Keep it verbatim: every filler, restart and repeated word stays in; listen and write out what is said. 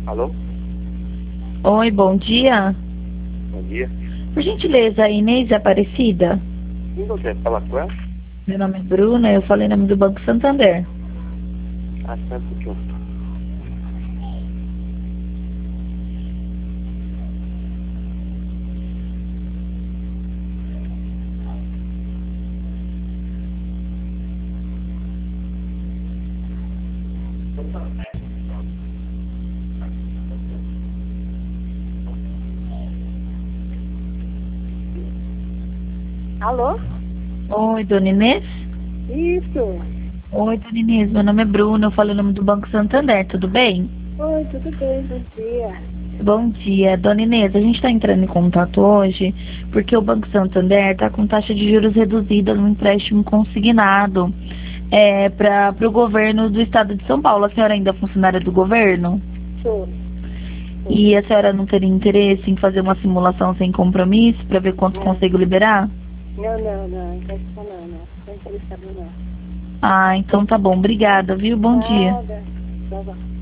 Alô? Oi, bom dia. Bom dia. Por gentileza, Inês Aparecida? Quem você fala com ela? Meu nome é Bruna, eu falei em nome do Banco Santander. Ah, só um pouquinho. Alô? Oi, dona Inês? Isso. Oi, dona Inês, meu nome é Bruna, eu falei em nome do Banco Santander, tudo bem? Oi, tudo bem? Bom dia. Bom dia, dona Inês, a gente está entrando em contato hoje porque o Banco Santander está com taxa de juros reduzida no empréstimo consignado é, para o governo do estado de São Paulo. A senhora ainda é funcionária do governo? Sou. Sou. E a senhora não teria interesse em fazer uma simulação sem compromisso para ver quanto Não. consigo liberar? Não, não, não. Empréstimo não, não. Não interessado não. Ah, então tá bom. Obrigada, viu? Bom dia. Nada. Tchau, tchau.